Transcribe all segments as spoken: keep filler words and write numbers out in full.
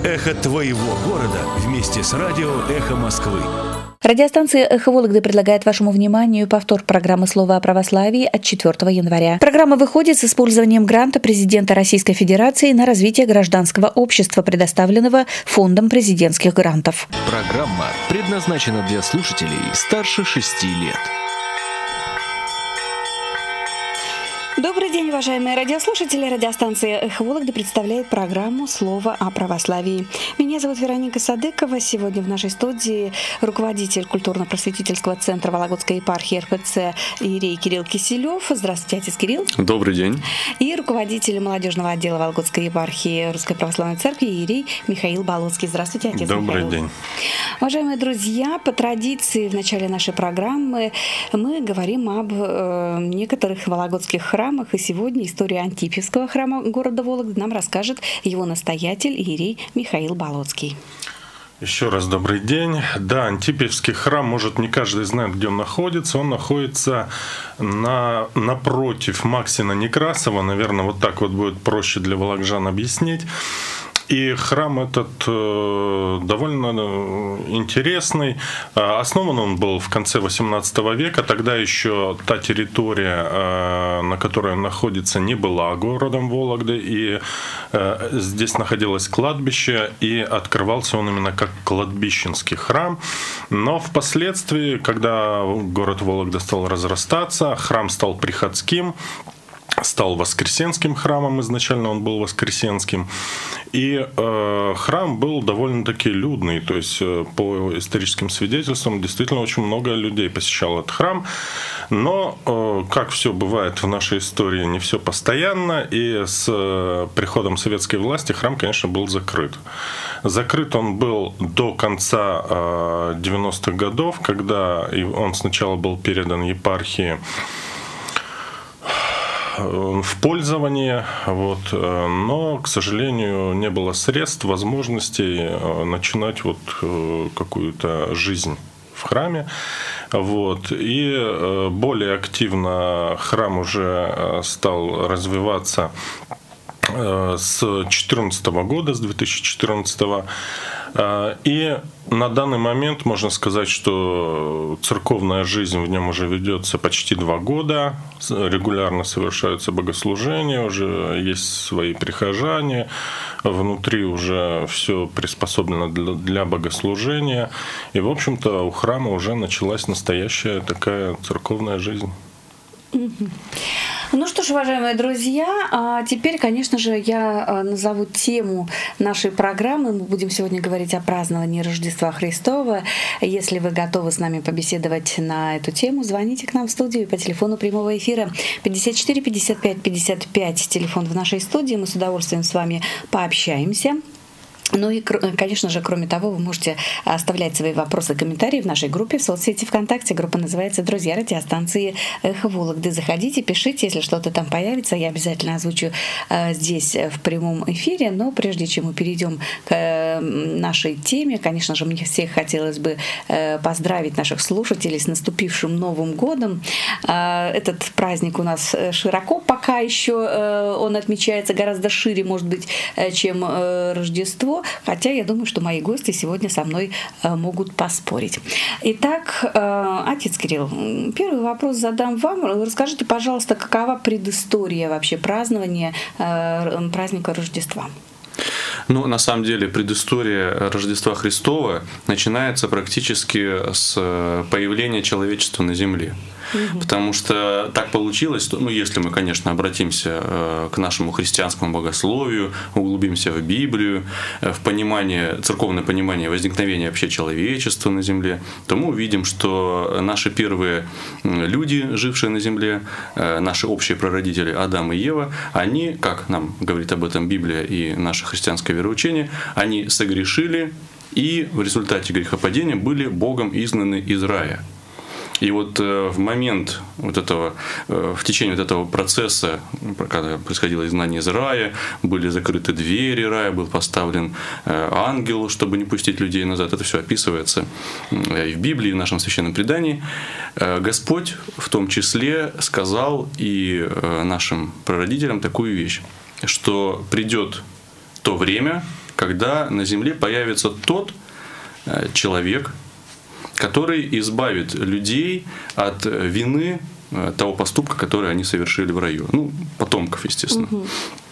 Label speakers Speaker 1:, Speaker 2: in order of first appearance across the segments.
Speaker 1: Эхо твоего города вместе с радио «Эхо Москвы».
Speaker 2: Радиостанция «Эхо Вологды» предлагает вашему вниманию повтор программы «Слово о православии» от четвёртого января. Программа выходит с использованием гранта президента Российской Федерации на развитие гражданского общества, предоставленного Фондом президентских грантов.
Speaker 1: Программа предназначена для слушателей старше шести лет.
Speaker 2: Добрый день, уважаемые радиослушатели. Радиостанция «Эхо Вологды» представляет программу «Слово о православии». Меня зовут Вероника Садыкова. Сегодня в нашей студии руководитель культурно-просветительского центра Вологодской епархии эр пэ цэ иерей Кирилл Киселев. Здравствуйте, отец Кирилл.
Speaker 3: Добрый день.
Speaker 2: И руководитель молодежного отдела Вологодской епархии Русской Православной Церкви иерей Михаил Болоцкий. Здравствуйте, отец Михаил.
Speaker 3: Добрый день.
Speaker 2: Уважаемые друзья, по традиции в начале нашей программы мы говорим об э, некоторых вологодских храмах. И сегодня историю Антипьевского храма города Вологды нам расскажет его настоятель иерей Михаил Болоцкий.
Speaker 3: Еще раз добрый день. Да, Антипьевский храм, может, не каждый знает, где он находится. Он находится на, напротив Максина Некрасова. Наверное, вот так вот будет проще для вологжан объяснить. И храм этот э, довольно интересный. Основан он был в конце восемнадцатого века. Тогда еще та территория, э, на которой он находится, не была городом Вологды. И э, здесь находилось кладбище, и открывался он именно как кладбищенский храм. Но впоследствии, когда город Вологда стал разрастаться, храм стал приходским, стал воскресенским храмом, изначально он был воскресенским, и э, храм был довольно-таки людный, то есть э, по историческим свидетельствам действительно очень много людей посещало этот храм, но, э, как все бывает в нашей истории, не все постоянно, и с э, приходом советской власти храм, конечно, был закрыт. Закрыт он был до конца э, девяностых годов, когда он сначала был передан епархии в пользование, вот, но, к сожалению, не было средств, возможностей начинать вот какую-то жизнь в храме. Вот. И более активно храм уже стал развиваться с две тысячи четырнадцатого года, с две тысячи четырнадцатого. И на данный момент можно сказать, что церковная жизнь в нем уже ведется почти два года. Регулярно совершаются богослужения, уже есть свои прихожане. Внутри уже все приспособлено для, для богослужения. И, в общем-то, у храма уже началась настоящая такая церковная жизнь.
Speaker 2: Ну что ж, уважаемые друзья, а теперь, конечно же, я назову тему нашей программы. Мы будем сегодня говорить о праздновании Рождества Христова. Если вы готовы с нами побеседовать на эту тему, звоните к нам в студию по телефону прямого эфира пятьдесят четыре пятьдесят пять пятьдесят пять, телефон в нашей студии. Мы с удовольствием с вами пообщаемся. Ну и, конечно же, кроме того, вы можете оставлять свои вопросы и комментарии в нашей группе в соцсети ВКонтакте. Группа называется «Друзья радиостанции Эхо Вологды». Заходите, пишите, если что-то там появится, я обязательно озвучу здесь в прямом эфире. Но прежде чем мы перейдем к нашей теме, конечно же, мне всех хотелось бы поздравить наших слушателей с наступившим Новым годом. Этот праздник у нас широко пока еще, он отмечается гораздо шире, может быть, чем Рождество. Хотя я думаю, что мои гости сегодня со мной могут поспорить. Итак, отец Кирилл, первый вопрос задам вам. Расскажите, пожалуйста, какова предыстория вообще празднования праздника Рождества?
Speaker 3: Ну, на самом деле, предыстория Рождества Христова начинается практически с появления человечества на земле. Угу. Потому что так получилось, что, ну, если мы, конечно, обратимся к нашему христианскому богословию, углубимся в Библию, в понимание, церковное понимание возникновения вообще человечества на земле, то мы увидим, что наши первые люди, жившие на земле, наши общие прародители Адам и Ева, они, как нам говорит об этом Библия и наше христианское вероучение, они согрешили и в результате грехопадения были Богом изгнаны из рая. И вот в момент вот этого, в течение вот этого процесса, когда происходило изгнание из рая, были закрыты двери рая, был поставлен ангел, чтобы не пустить людей назад. Это все описывается и в Библии, и в нашем священном предании. Господь в том числе сказал и нашим прародителям такую вещь, что придет то время,
Speaker 4: когда на земле появится тот человек, который избавит людей от вины того поступка, который они совершили в раю. Ну, потомков, естественно. Угу.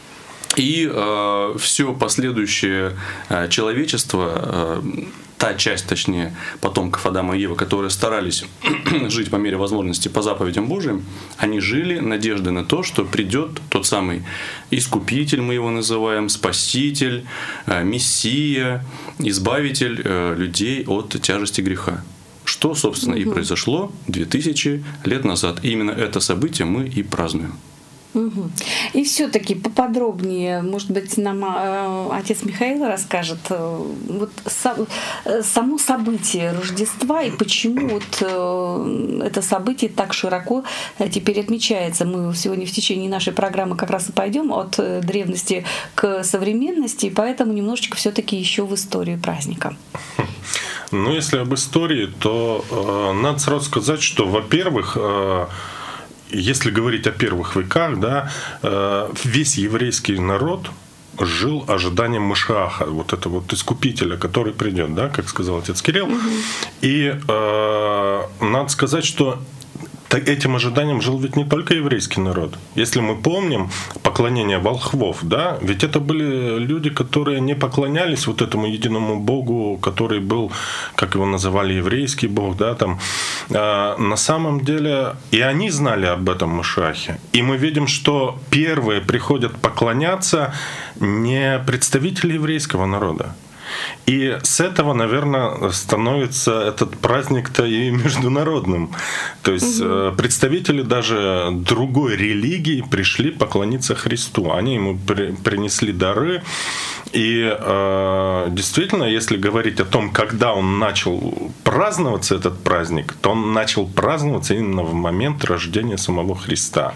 Speaker 4: И э, все последующее э, человечество, э, та часть, точнее, потомков Адама и Евы, которые старались жить по мере возможности по заповедям Божьим, они жили надеждой на то, что придет тот самый Искупитель, мы его называем, Спаситель, э, Мессия, Избавитель э, людей от тяжести греха. Что, собственно, угу. и произошло две тысячи лет назад. И именно это событие мы и празднуем.
Speaker 2: Угу. И все-таки поподробнее, может быть, нам э, отец Михаил расскажет э, вот сам, э, само событие Рождества и почему вот э, это событие так широко э, теперь отмечается. Мы сегодня в течение нашей программы как раз и пойдем от э, древности к современности, и поэтому немножечко все-таки еще в историю праздника.
Speaker 3: Ну, если об истории, то э, надо сразу сказать, что, во-первых, э, если говорить о первых веках, да, весь еврейский народ жил ожиданием Машиаха, вот этого вот искупителя, который придет, да, как сказал отец Кирилл. Угу. И э, надо сказать, что этим ожиданием жил ведь не только еврейский народ. Если мы помним поклонение волхвов, да, ведь это были люди, которые не поклонялись вот этому единому Богу, который был, как его называли, еврейский Бог, да, там. А на самом деле и они знали об этом Машиахе. И мы видим, что первые приходят поклоняться не представители еврейского народа. И с этого, наверное, становится этот праздник-то и международным. То есть угу. представители даже другой религии пришли поклониться Христу. Они ему при, принесли дары. И э, действительно, если говорить о том, когда он начал праздноваться, этот праздник, то он начал праздноваться именно в момент рождения самого Христа.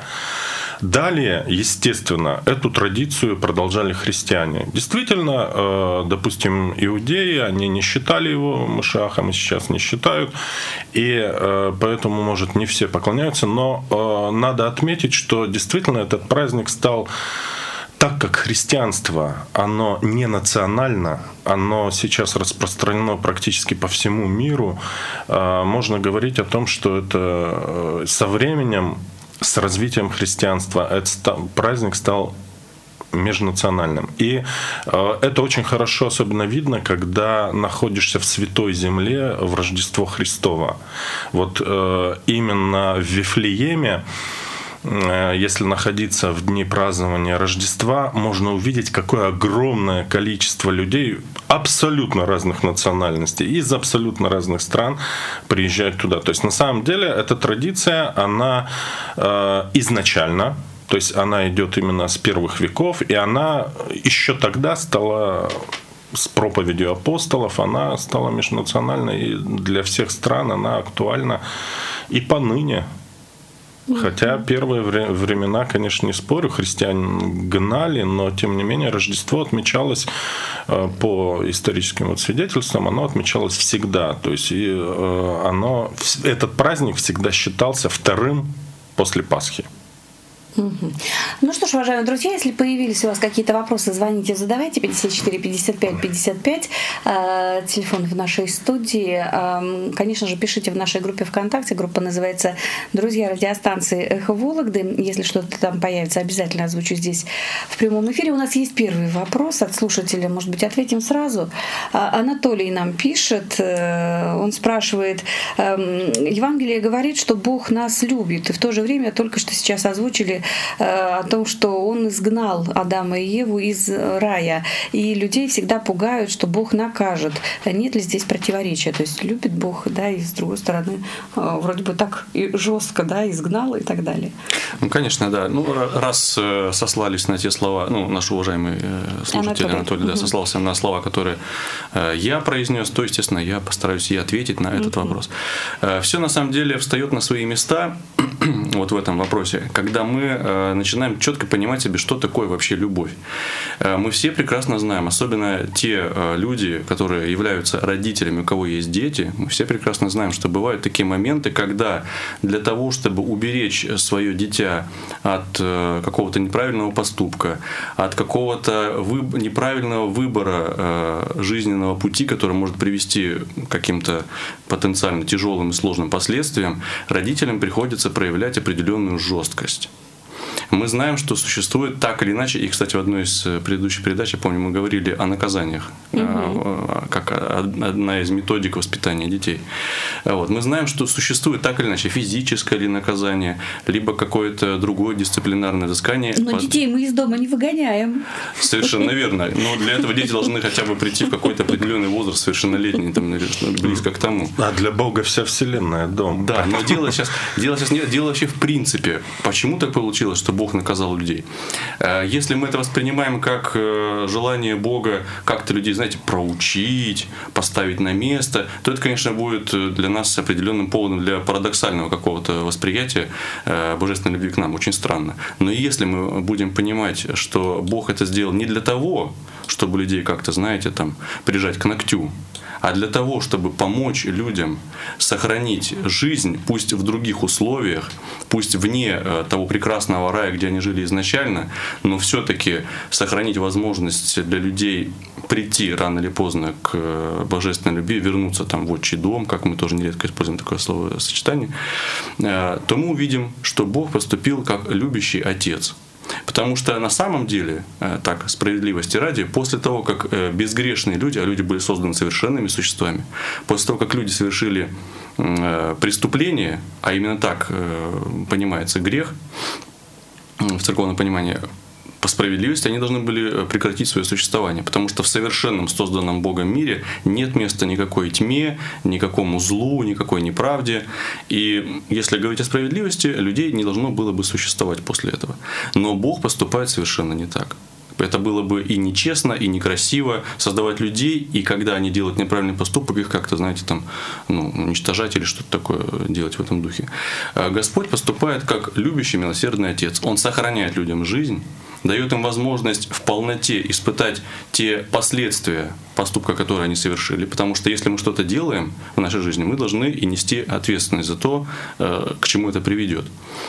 Speaker 3: Далее, естественно, эту традицию продолжали христиане. Действительно, допустим, иудеи, они не считали его Машиахом и сейчас не считают, и поэтому, может, не все поклоняются, но надо отметить, что действительно этот праздник стал, так как христианство, оно не национально, оно сейчас распространено практически по всему миру, можно говорить о том, что это со временем, с развитием христианства этот праздник стал межнациональным. И э, это очень хорошо особенно видно, когда находишься в Святой Земле в Рождество Христово. Вот э, именно в Вифлееме, э, если находиться в дни празднования Рождества, можно увидеть, какое огромное количество людей абсолютно разных национальностей из абсолютно разных стран приезжают туда. То есть на самом деле эта традиция, она э, изначально, то есть она идет именно с первых веков, и она еще тогда стала с проповедью апостолов, она стала межнациональной, и для всех стран она актуальна и поныне. Хотя первые времена, конечно, не спорю, христиан гнали, но тем не менее Рождество отмечалось по историческим вот свидетельствам, оно отмечалось всегда. То есть и оно, этот праздник всегда считался вторым после Пасхи.
Speaker 2: Угу. Ну что ж, уважаемые друзья, если появились у вас какие-то вопросы, звоните, задавайте. пятьдесят четыре пятьдесят пять пятьдесят пять, э, телефон в нашей студии. Э, конечно же, пишите в нашей группе ВКонтакте. Группа называется «Друзья радиостанции Эхо Вологды». Если что-то там появится, обязательно озвучу здесь в прямом эфире. У нас есть первый вопрос от слушателя. Может быть, ответим сразу. Анатолий нам пишет. Э, он спрашивает: э, Евангелие говорит, что Бог нас любит. И в то же время только что сейчас озвучили о том, что он изгнал Адама и Еву из рая. И людей всегда пугают, что Бог накажет. Нет ли здесь противоречия? То есть любит Бог, да, и с другой стороны вроде бы так и жестко, да, изгнал и так далее.
Speaker 4: Ну, конечно, да. Ну, раз сослались на те слова, ну, наш уважаемый слушатель Анатолий, Анатолий да, угу. сослался на слова, которые я произнес, то, естественно, я постараюсь и ответить на этот угу. вопрос. Все на самом деле встает на свои места. вот в этом вопросе, когда мы начинаем четко понимать себе, что такое вообще любовь. Мы все прекрасно знаем, особенно те люди, которые являются родителями, у кого есть дети, мы все прекрасно знаем, что бывают такие моменты, когда для того, чтобы уберечь свое дитя от какого-то неправильного поступка, от какого-то выб- неправильного выбора жизненного пути, который может привести к каким-то потенциально тяжелым и сложным последствиям, родителям приходится проявлять определенную жесткость. Мы знаем, что существует так или иначе, и, кстати, в одной из предыдущих передач, я помню, мы говорили о наказаниях, угу. как одна из методик воспитания детей. Вот. Мы знаем, что существует так или иначе физическое ли наказание, либо какое-то другое дисциплинарное взыскание.
Speaker 2: Но под... детей мы из дома не выгоняем.
Speaker 4: Совершенно верно. Но для этого дети должны хотя бы прийти в какой-то определенный возраст, совершеннолетний, там, близко к тому.
Speaker 3: А для Бога вся вселенная дом.
Speaker 4: Да, но дело сейчас, дело сейчас нет, дело вообще в принципе. Почему так получилось, что Бог наказал людей? Если мы это воспринимаем как желание Бога как-то людей, знаете, проучить, поставить на место, то это, конечно, будет для нас определенным поводом для парадоксального какого-то восприятия божественной любви к нам. Очень странно. Но если мы будем понимать, что Бог это сделал не для того, чтобы людей как-то, знаете, там, прижать к ногтю, а для того, чтобы помочь людям сохранить жизнь, пусть в других условиях, пусть вне того прекрасного рая, где они жили изначально, но все-таки сохранить возможность для людей прийти рано или поздно к божественной любви, вернуться там в отчий дом, как мы тоже нередко используем такое словосочетание, то мы увидим, что Бог поступил как любящий отец. Потому что на самом деле, так, справедливости ради, после того, как безгрешные люди, а люди были созданы совершенными существами, после того, как люди совершили преступление, а именно так понимается грех в церковном понимании, по справедливости они должны были прекратить свое существование, потому что в совершенном, созданном Богом мире нет места никакой тьме, никакому злу, никакой неправде. И если говорить о справедливости, людей не должно было бы существовать после этого. Но Бог поступает совершенно не так. Это было бы и нечестно, и некрасиво создавать людей, и когда они делают неправильный поступок, их как-то, знаете, там, ну, уничтожать или что-то такое делать в этом духе. Господь поступает как любящий, милосердный Отец. Он сохраняет людям жизнь, дает им возможность в полноте испытать те последствия поступка, которые они совершили. Потому что если мы что-то делаем в нашей жизни, мы должны и нести ответственность за то, к чему это приведет.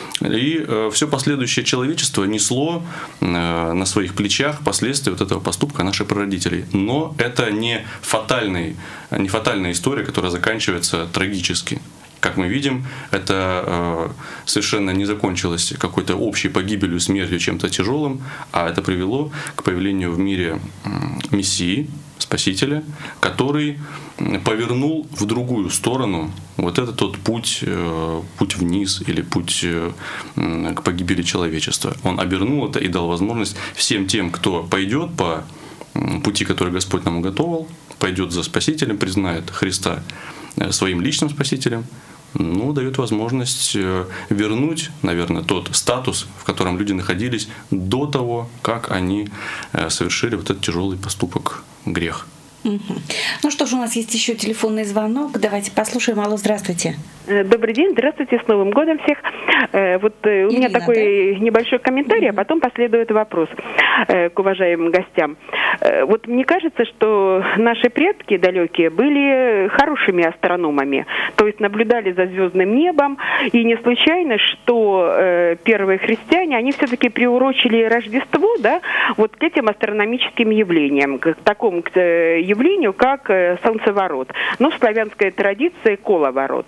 Speaker 4: И все последующее человечество несло на своих плечах последствия вот этого поступка наших прародителей. Но это не фатальный, не фатальная история, которая заканчивается трагически. Как мы видим, это э, совершенно не закончилось какой-то общей погибелью, смертью, чем-то тяжелым, а это привело к появлению в мире э, Мессии, Спасителя, который повернул в другую сторону вот этот тот путь, э, путь вниз или путь э, к погибели человечества. Он обернул это и дал возможность всем тем, кто пойдет по пути, который Господь нам уготовил, пойдет за Спасителем, признает Христа своим личным Спасителем, ну, дает возможность вернуть, наверное, тот статус, в котором люди находились до того, как они совершили вот этот тяжелый поступок, грех.
Speaker 2: Угу. Ну что ж, у нас есть еще телефонный звонок. Давайте послушаем. Алло, здравствуйте.
Speaker 5: Добрый день, здравствуйте, с Новым годом всех. Вот у Ирина, меня такой, да? Небольшой комментарий, угу. А потом последует вопрос к уважаемым гостям. Вот мне кажется, что наши предки далекие были хорошими астрономами, то есть наблюдали за звездным небом, и не случайно, что первые христиане, они все-таки приурочили Рождество, да, вот к этим астрономическим явлениям, к такому к явлению, как солнцеворот, но в славянской традиции коловорот.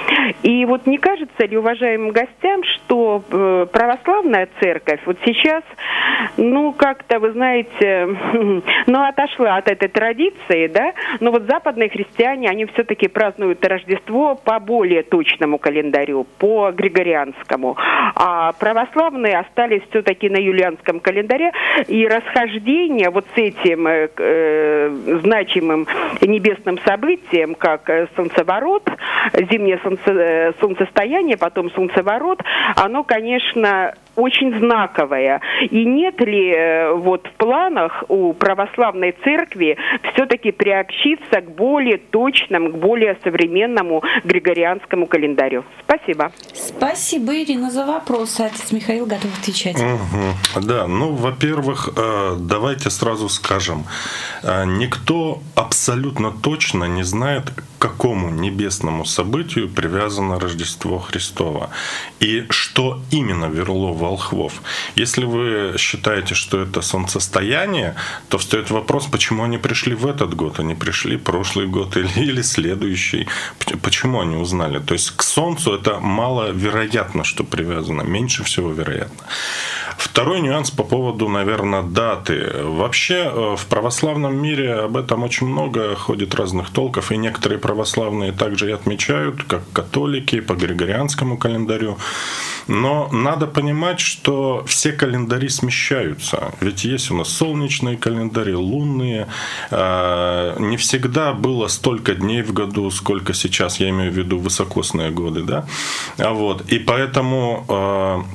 Speaker 5: И вот не кажется ли уважаемым гостям, что православная церковь вот сейчас, ну, как-то, вы знаете, ну, отошла от этой традиции, да, но вот западные христиане, они все-таки празднуют Рождество по более точному календарю, по григорианскому, а православные остались все-таки на юлианском календаре, и расхождение вот с этим э, значимым небесным событием, как солнцеворот, зимнее солнце, солнцестояние, потом солнцеворот, оно, конечно, очень знаковое. И нет ли вот в планах у православной церкви все-таки приобщиться к более точному, к более современному григорианскому календарю? Спасибо.
Speaker 2: Спасибо, Ирина, за вопрос. Отец Михаил готов отвечать.
Speaker 3: Угу. Да, ну, во-первых, давайте сразу скажем, никто абсолютно точно не знает, к какому небесному событию привязано Рождество Христово и что именно вело волхвов. Если вы считаете, что это солнцестояние, то встает вопрос, почему они пришли в этот год, они пришли прошлый год или, или следующий. Почему они узнали? То есть к Солнцу это маловероятно, что привязано, меньше всего вероятно. Второй нюанс по поводу, наверное, даты. Вообще в православном мире об этом очень много ходит разных толков, и некоторые православные также и отмечают, как католики, по григорианскому календарю. Но надо понимать, что все календари смещаются. Ведь есть у нас солнечные календари, лунные. Не всегда было столько дней в году, сколько сейчас, я имею в виду высокосные годы. Да? Вот. И поэтому...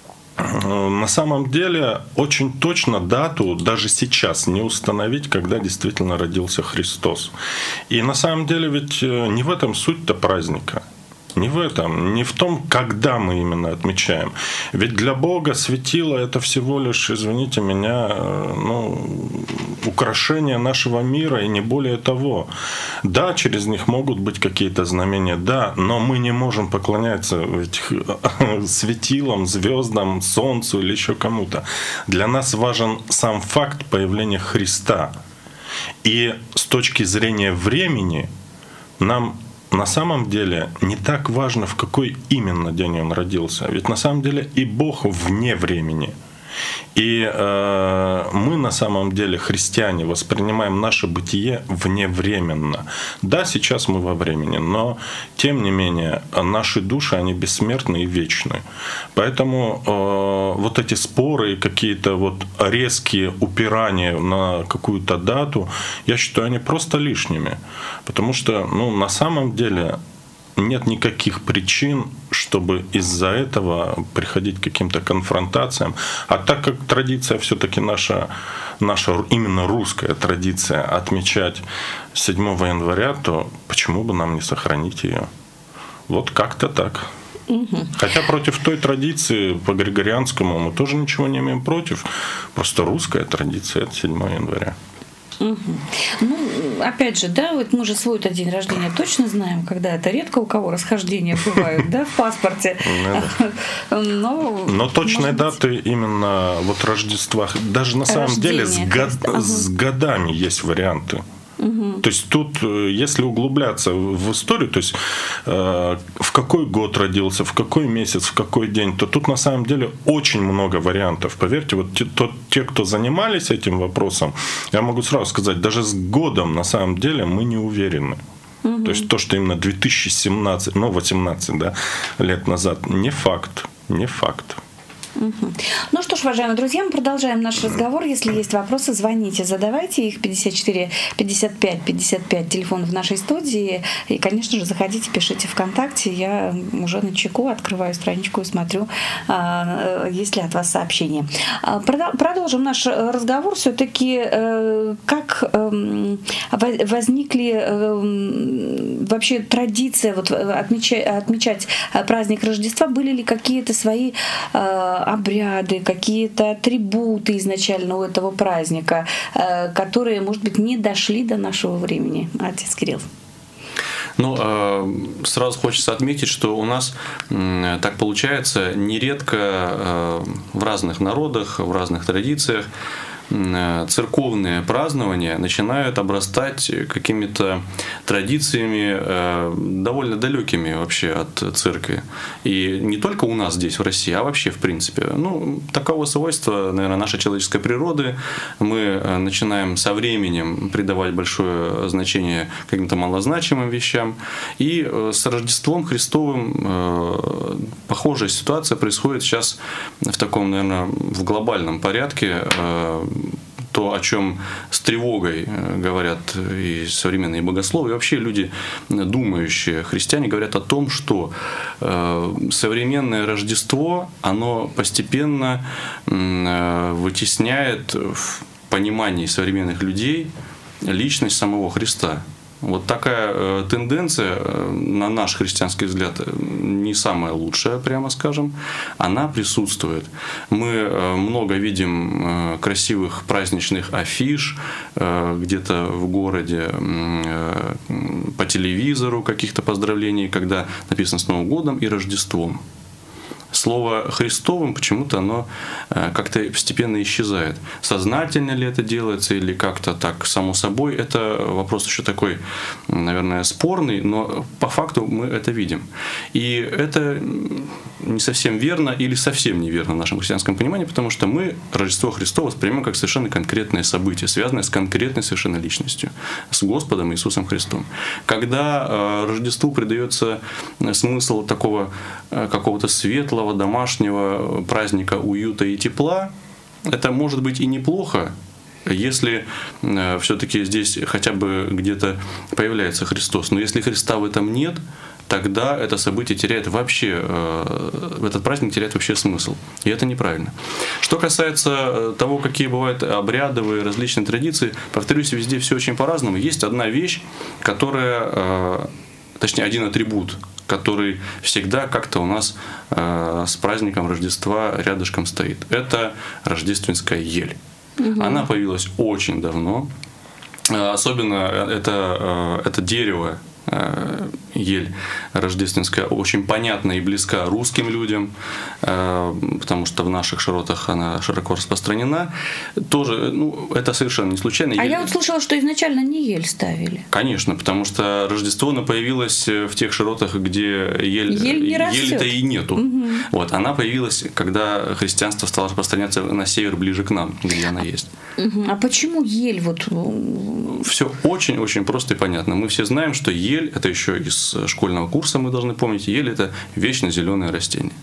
Speaker 3: На самом деле очень точно дату даже сейчас не установить, когда действительно родился Христос. И на самом деле ведь не в этом суть-то праздника. Не в этом, не в том, когда мы именно отмечаем. Ведь для Бога светило это всего лишь, извините меня, ну, украшение нашего мира и не более того. Да, через них могут быть какие-то знамения, да, но мы не можем поклоняться этих светилам, звездам, солнцу или еще кому-то. Для нас важен сам факт появления Христа. И с точки зрения времени нам на самом деле не так важно, в какой именно день он родился. Ведь на самом деле и Бог вне времени. И э, мы на самом деле, христиане, воспринимаем наше бытие вневременно. Да, сейчас мы во времени, но тем не менее наши души, они бессмертны и вечны. Поэтому э, вот эти споры, какие-то вот резкие упирания на какую-то дату, я считаю, они просто лишними. Потому что, ну, на самом деле нет никаких причин, чтобы из-за этого приходить к каким-то конфронтациям. А так как традиция все-таки наша, наша именно русская традиция отмечать седьмого января, то почему бы нам не сохранить ее? Вот как-то так. Угу. Хотя против той традиции по григорианскому мы тоже ничего не имеем против. Просто русская традиция — это седьмого января.
Speaker 2: Угу. Ну, опять же, да, вот мы же свой-то день рождения точно знаем, когда это редко у кого расхождения бывают, да, в паспорте.
Speaker 3: Но точные даты именно вот Рождества, даже на самом деле с годами есть варианты. Угу. То есть тут, если углубляться в историю, то есть э, в какой год родился, в какой месяц, в какой день, то тут на самом деле очень много вариантов. Поверьте, вот те, то, те, кто занимались этим вопросом, я могу сразу сказать, даже с годом на самом деле мы не уверены. Угу. То есть то, что именно две тысячи семнадцать, ну восемнадцать, да, лет назад, не факт, не факт.
Speaker 2: Угу. Ну что ж, уважаемые друзья, мы продолжаем наш разговор. Если есть вопросы, звоните, задавайте их. пятьдесят четыре пятьдесят пять пятьдесят пять, телефон в нашей студии. И, конечно же, заходите, пишите ВКонтакте. Я уже на чеку открываю страничку и смотрю, есть ли от вас сообщения. Продолжим наш разговор. Все-таки как возникли вообще традиции вот, отмечать, отмечать праздник Рождества? Были ли какие-то свои обряды, какие-то атрибуты изначально у этого праздника, которые, может быть, не дошли до нашего времени? Отец Кирилл.
Speaker 4: Ну, сразу хочется отметить, что у нас так получается нередко в разных народах, в разных традициях церковные празднования начинают обрастать какими-то традициями довольно далекими вообще от церкви. И не только у нас здесь, в России, а вообще в принципе. Ну, таково свойство, наверное, нашей человеческой природы. Мы начинаем со временем придавать большое значение каким-то малозначимым вещам. И с Рождеством Христовым похожая ситуация происходит сейчас в таком, наверное, в глобальном порядке. то, о чем с тревогой говорят и современные богословы, и вообще люди, думающие христиане, говорят о том, что современное Рождество, оно постепенно вытесняет в понимании современных людей личность самого Христа. Вот такая э, тенденция, э, на наш христианский взгляд, не самая лучшая, прямо скажем, она присутствует. Мы э, много видим э, красивых праздничных афиш э, где-то в городе, э, по телевизору каких-то поздравлений, когда написано «С Новым годом» и «Рождеством». Слово «Христовым» почему-то оно как-то постепенно исчезает. Сознательно ли это делается или как-то так само собой, это вопрос еще такой, наверное, спорный, но по факту мы это видим. И это не совсем верно или совсем неверно в нашем христианском понимании, потому что мы Рождество Христово воспринимаем как совершенно конкретное событие, связанное с конкретной совершенно личностью, с Господом Иисусом Христом. Когда Рождеству придается смысл такого какого-то светлого, домашнего праздника, уюта и тепла, это может быть и неплохо, если э, все-таки здесь хотя бы где-то появляется Христос. Но если Христа в этом нет, тогда это событие теряет вообще, э, этот праздник теряет вообще смысл. И это неправильно. Что касается того, какие бывают обрядовые различные традиции, повторюсь, везде все очень по-разному. Есть одна вещь, которая, э, точнее, один атрибут, который всегда как-то у нас э, с праздником Рождества рядышком стоит. Это рождественская ель. Угу. Она появилась очень давно. Особенно это, это дерево, ель рождественская, очень понятна и близка русским людям, потому что в наших широтах она широко распространена. Тоже, ну, это совершенно не случайно.
Speaker 2: А
Speaker 4: ель...
Speaker 2: я вот слышала, что изначально не ель ставили.
Speaker 4: Конечно, потому что Рождество, оно появилось в тех широтах, где ель,
Speaker 2: ель не
Speaker 4: ели-то и нету.
Speaker 2: Угу.
Speaker 4: Вот, она появилась, когда христианство стало распространяться на север, ближе к нам, где она есть.
Speaker 2: Угу. А почему ель? Вот...
Speaker 4: Все очень-очень просто и понятно. Мы все знаем, что ель, это еще из школьного курса мы должны помнить, ель – это вечно зеленое растение.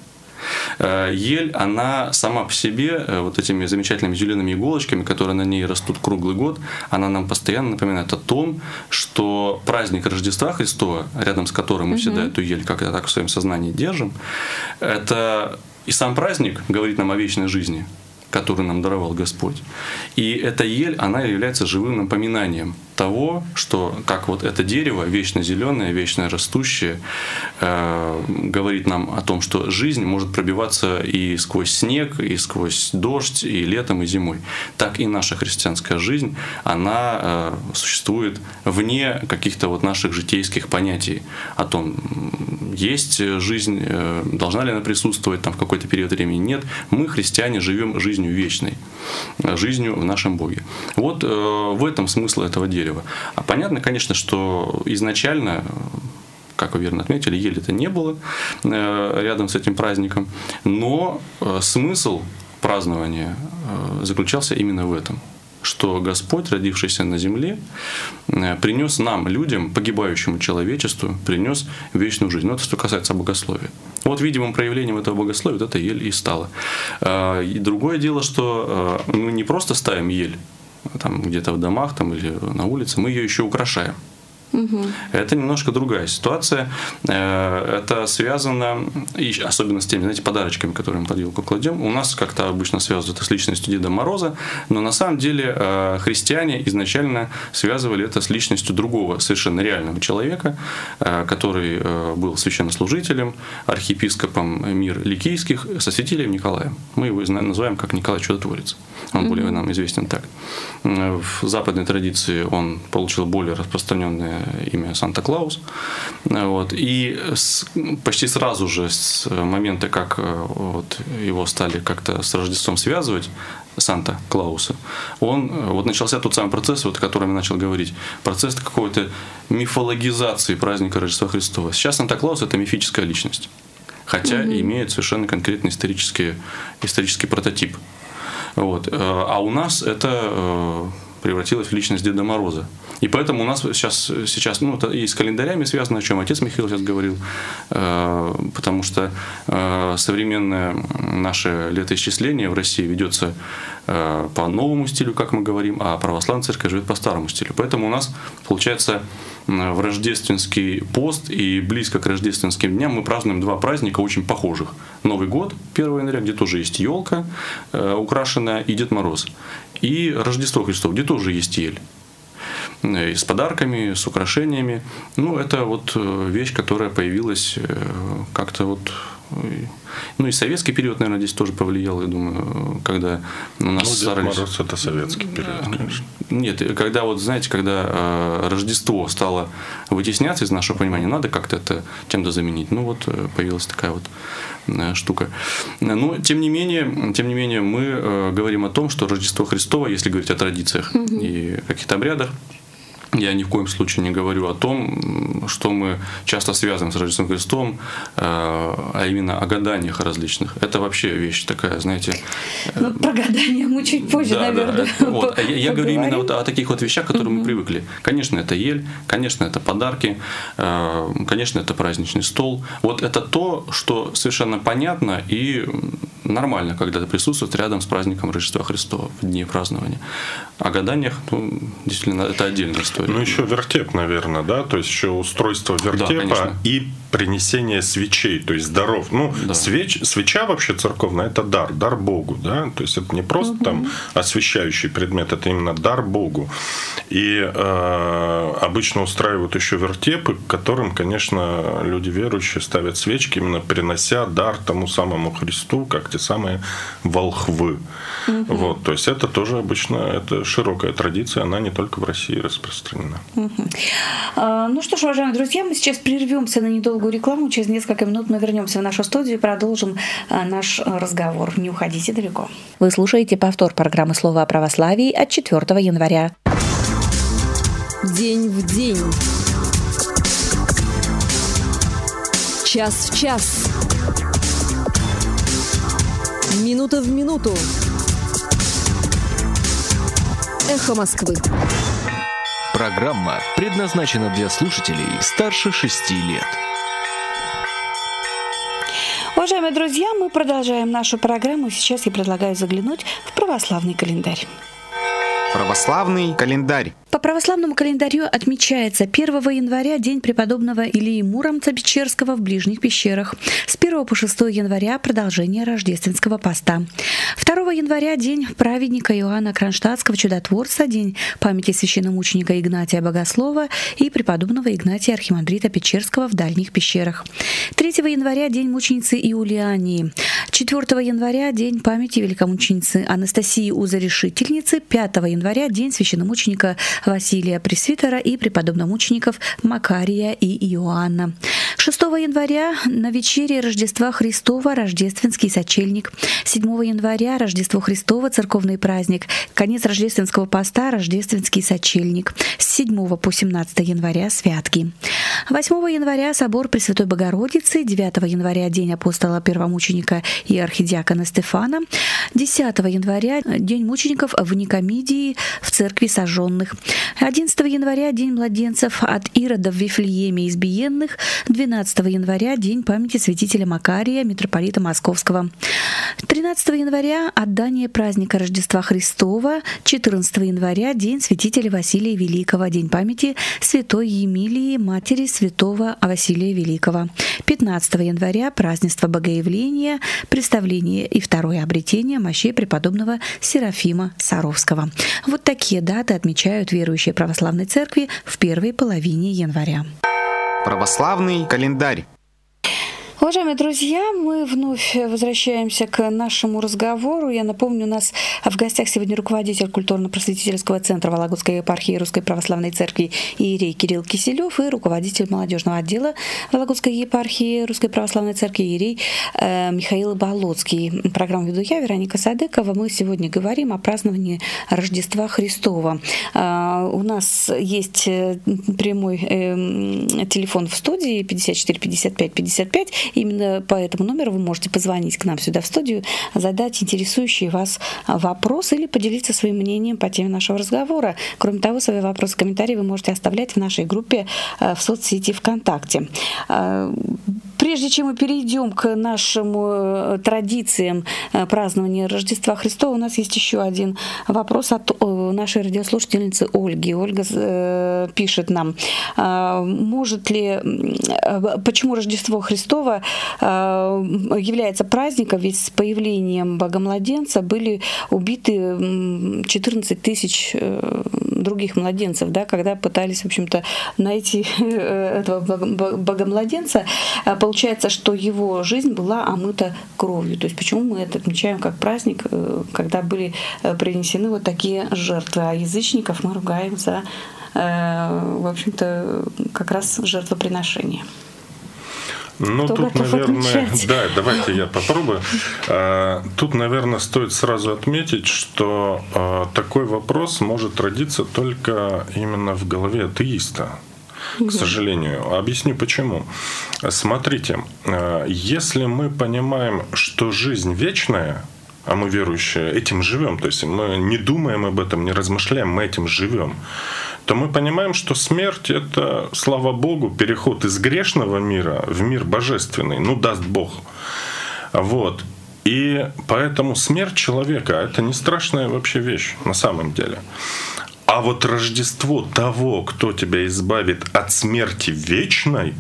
Speaker 4: Ель, она сама по себе, вот этими замечательными зелеными иголочками, которые на ней растут круглый год, она нам постоянно напоминает о том, что праздник Рождества Христова, рядом с которым мы угу. всегда эту ель как-то так в своем сознании держим, это и сам праздник говорит нам о вечной жизни, который нам даровал Господь. И эта ель, она является живым напоминанием того, что как вот это дерево, вечно зеленое, вечно растущее, э, говорит нам о том, что жизнь может пробиваться и сквозь снег, и сквозь дождь, и летом, и зимой. Так и наша христианская жизнь, она э, существует вне каких-то вот наших житейских понятий о том, есть жизнь, э, должна ли она присутствовать там в какой-то период времени, нет. Мы, христиане, живем жизнью вечной, жизнью в нашем Боге. Вот э, в этом смысл этого дерева. А понятно, конечно, что изначально, как вы верно отметили, ели-то не было э, рядом с этим праздником, но э, смысл празднования э, заключался именно в этом, что Господь, родившийся на земле, э, принес нам, людям, погибающему человечеству, принес вечную жизнь. Но это что касается богословия. Вот видимым проявлением этого богословия вот эта ель и стала. Э, и другое дело, что э, мы не просто ставим ель там где-то в домах там, или на улице, мы ее еще украшаем. Угу. Это немножко другая ситуация. Это связано, и особенно с теми, знаете, подарочками, которые мы под елку кладем. У нас как-то обычно связывают это с личностью Деда Мороза, но на самом деле христиане изначально связывали это с личностью другого, совершенно реального человека, который был священнослужителем, архиепископом мир Ликийских, со святителем Николаем. Мы его называем как Николай Чудотворец. Он угу. более нам известен так. В западной традиции он получил более распространенное имя Санта-Клаус. Вот. И с, почти сразу же с момента, как вот, его стали как-то с Рождеством связывать, Санта-Клауса, он, вот начался тот самый процесс, вот, о котором я начал говорить, процесс какой-то мифологизации праздника Рождества Христова. Сейчас Санта-Клаус – это мифическая личность, хотя угу. имеет совершенно конкретный исторический, исторический прототип. Вот. А у нас это превратилась в личность Деда Мороза. И поэтому у нас сейчас, сейчас ну, это и с календарями связано, о чем отец Михаил сейчас говорил, потому что современное наше летоисчисление в России ведется по новому стилю, как мы говорим, а православная церковь живет по старому стилю. Поэтому у нас, получается, в рождественский пост и близко к рождественским дням мы празднуем два праздника очень похожих. Новый год, первого января, где тоже есть елка украшенная, и Дед Мороз. И Рождество Христово, где тоже есть ель. С подарками, с украшениями. Ну, это вот вещь, которая появилась как-то вот... Ну, и советский период, наверное, здесь тоже повлиял, я думаю, когда у нас
Speaker 3: ну,
Speaker 4: старались...
Speaker 3: Дед Мороз — это советский период, конечно.
Speaker 4: Нет, когда вот, знаете, когда э, Рождество стало вытесняться из нашего понимания, надо как-то это чем-то заменить. Ну, вот появилась такая вот э, штука. Но, тем не менее, тем не менее мы э, говорим о том, что Рождество Христово, если говорить о традициях mm-hmm. и каких-то обрядах, я ни в коем случае не говорю о том, что мы часто связываем с Рождеством Христом, а именно о гаданиях различных. Это вообще вещь такая, знаете...
Speaker 2: Ну, про гадания мы чуть позже, да, наверное,
Speaker 4: да. Вот. Я, я говорю именно вот о таких вот вещах, к которым угу. мы привыкли. Конечно, это ель, конечно, это подарки, конечно, это праздничный стол. Вот это то, что совершенно понятно и нормально, когда это присутствует рядом с праздником Рождества Христова в дни празднования. О гаданиях, ну, действительно, это отдельная история.
Speaker 3: Ну, еще вертеп, наверное, да, то есть еще устройство вертепа
Speaker 4: да,
Speaker 3: и принесение свечей, то есть даров. Ну,
Speaker 4: да.
Speaker 3: свеч, свеча вообще церковная — это дар, дар Богу, да, то есть это не просто угу. там освещающий предмет, это именно дар Богу. И э, обычно устраивают еще вертепы, к которым, конечно, люди верующие ставят свечки, именно принося дар тому самому Христу, как те самые волхвы. Угу. Вот, то есть это тоже обычно, это широкая традиция, она не только в России распространена.
Speaker 2: Угу. А, ну что ж, уважаемые друзья, мы сейчас прервемся на недолгую рекламу, через несколько минут мы вернемся в нашу студию и продолжим а, наш разговор. Не уходите далеко. Вы слушаете повтор программы «Слово о православии» от четвёртого января.
Speaker 6: День в день. Час в час. Минута в минуту. Эхо Москвы.
Speaker 1: Программа предназначена для слушателей старше шести лет.
Speaker 2: Уважаемые друзья, мы продолжаем нашу программу. Сейчас я предлагаю заглянуть в православный календарь.
Speaker 7: Православный календарь.
Speaker 2: По православному календарю отмечается первого января день преподобного Илии Муромца Печерского в Ближних пещерах. С первого по шестое января продолжение рождественского поста. второго января день праведника Иоанна Кронштадтского чудотворца, день памяти священномученика Игнатия Богослова и преподобного Игнатия Архимандрита Печерского в Дальних пещерах. третьего января день мученицы Иулиании. четвёртого января день памяти великомученицы Анастасии Узорешительницы. пятого января день священномученика Василия Пресвитера и преподобномучеников Макария и Иоанна. шестого января на вечере Рождества Христова рождественский сочельник. седьмого января Рождество Христово церковный праздник. Конец рождественского поста рождественский сочельник. С седьмого по семнадцатое января святки. восьмого января собор Пресвятой Богородицы. девятого января день апостола первомученика и архидиакона Стефана. десятого января день мучеников в Никомидии в церкви сожженных. одиннадцатого января день младенцев от Ирода в Вифлееме избиенных. двенадцатого января день памяти святителя Макария, митрополита Московского. тринадцатого января отдание праздника Рождества Христова. четырнадцатого января день святителя Василия Великого, день памяти святой Емилии, матери святого Василия Великого. пятнадцатого января празднество Богоявления, представление и второе обретение мощей преподобного Серафима Саровского. Вот такие даты отмечают верующие православной церкви в первой половине января.
Speaker 7: Православный календарь.
Speaker 2: Уважаемые друзья, мы вновь возвращаемся к нашему разговору. Я напомню, у нас в гостях сегодня руководитель культурно-просветительского центра Вологодской епархии Русской Православной Церкви иерей Кирилл Киселев и руководитель молодежного отдела Вологодской епархии Русской Православной Церкви иерей э, Михаил Болоцкий. Программу веду я, Вероника Садыкова. Мы сегодня говорим о праздновании Рождества Христова. Э, у нас есть прямой э, телефон в студии пятьдесят четыре пятьдесят пять пятьдесят пять. Именно по этому номеру вы можете позвонить к нам сюда в студию, задать интересующие вас вопросы или поделиться своим мнением по теме нашего разговора. Кроме того, свои вопросы, комментарии вы можете оставлять в нашей группе в соцсети ВКонтакте. Прежде чем мы перейдем к нашим традициям празднования Рождества Христова, у нас есть еще один вопрос от нашей радиослушательницы Ольги. Ольга пишет нам, может ли, почему Рождество Христово является праздником, ведь с появлением Бога-младенца были убиты четырнадцать тысяч других младенцев, да, когда пытались, в общем-то, найти этого Бога-младенца. Получается, что его жизнь была омыта кровью. То есть почему мы это отмечаем как праздник, когда были принесены вот такие жертвы, а язычников мы ругаем за, в общем-то, как раз жертвоприношение.
Speaker 3: Ну,
Speaker 2: Кто
Speaker 3: тут, наверное,
Speaker 2: отмечать?
Speaker 3: да, давайте я попробую. Тут, наверное, стоит сразу отметить, что такой вопрос может родиться только именно в голове атеиста. К сожалению. Объясню почему. Смотрите, если мы понимаем, что жизнь вечная, а мы верующие этим живем, то есть мы не думаем об этом, не размышляем, мы этим живем, то мы понимаем, что смерть — это, слава Богу, переход из грешного мира в мир божественный, ну даст Бог. Вот. И поэтому смерть человека — это не страшная вообще вещь на самом деле. А вот Рождество того, кто тебя избавит от смерти вечной,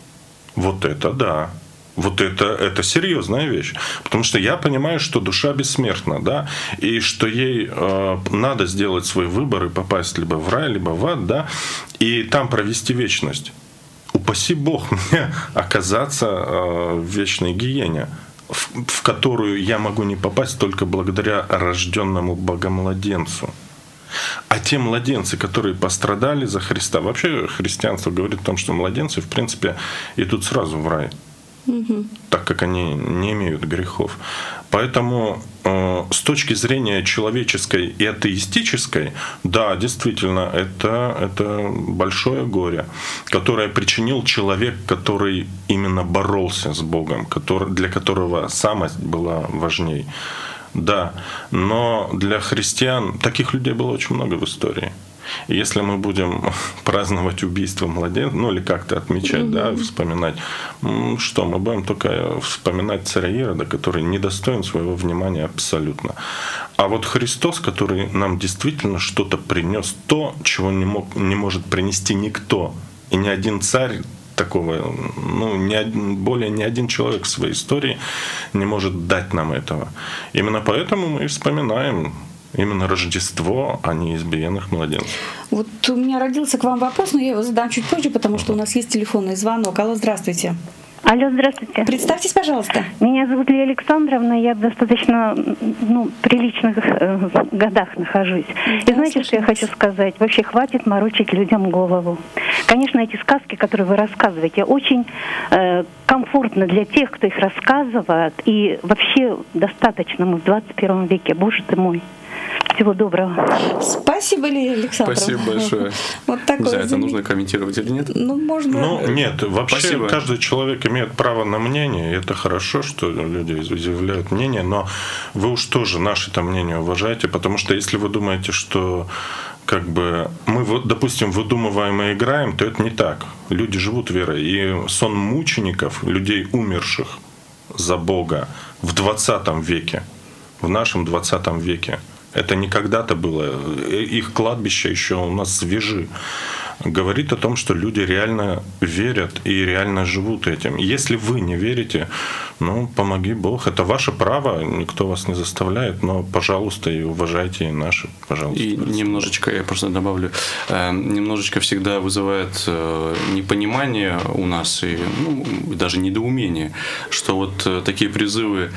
Speaker 3: вот это да. Вот это, это серьезная вещь. Потому что я понимаю, что душа бессмертна, да, и что ей э, надо сделать свой выбор и попасть либо в рай, либо в ад, да, и там провести вечность. Упаси Бог мне оказаться э, в вечной гиене, в, в которую я могу не попасть только благодаря рожденному Богомладенцу. А те младенцы, которые пострадали за Христа, вообще христианство говорит о том, что младенцы, в принципе, идут сразу в рай, угу. так как они не имеют грехов. Поэтому э, с точки зрения человеческой и атеистической, да, действительно, это, это большое горе, которое причинил человек, который именно боролся с Богом, который, для которого самость была важней. Да, но для христиан таких людей было очень много в истории. И если мы будем праздновать убийство младенцев, ну или как-то отмечать, mm-hmm. да, вспоминать, что мы будем только вспоминать царя Ирода, который недостоин своего внимания абсолютно. А вот Христос, который нам действительно что-то принес, то, чего не, мог, не может принести никто, и ни один царь такого, ну, ни один, более ни один человек в своей истории не может дать нам этого. Именно поэтому мы и вспоминаем именно Рождество, а не избиенных младенцев.
Speaker 2: Вот у меня родился к вам вопрос, но я его задам чуть позже, потому что у нас есть телефонный звонок. Алло, здравствуйте.
Speaker 8: Алло, здравствуйте.
Speaker 2: Представьтесь, пожалуйста.
Speaker 8: Меня зовут Лия Александровна, я в достаточно ну, приличных э, годах нахожусь. Да, и знаете, что я хочу сказать? Вообще хватит морочить людям голову. Конечно, эти сказки, которые вы рассказываете, очень э, комфортны для тех, кто их рассказывает. И вообще достаточно мы в двадцать первом веке. Боже ты мой. Всего доброго.
Speaker 2: Спасибо, Лия Александровна.
Speaker 4: Спасибо большое.
Speaker 2: Вот такое.
Speaker 4: Не знаю, это нужно комментировать или нет?
Speaker 2: Ну, можно.
Speaker 3: Ну, нет, вообще
Speaker 4: Спасибо.
Speaker 3: Каждый человек имеет право на мнение, и это хорошо, что люди изъявляют мнение, но вы уж тоже наше-то мнение уважаете, потому что если вы думаете, что как бы мы, допустим, выдумываем и играем, то это не так. Люди живут верой. И сон мучеников, людей, умерших за Бога в двадцатом веке, в нашем двадцатом веке, это не когда-то было. Их кладбища еще у нас свежи. Говорит о том, что люди реально верят и реально живут этим. Если вы не верите, ну, помоги Бог. Это ваше право, никто вас не заставляет, но, пожалуйста, и уважайте и наши, пожалуйста.
Speaker 4: И немножечко, я просто добавлю, немножечко всегда вызывает непонимание у нас и ну, даже недоумение, что вот такие призывы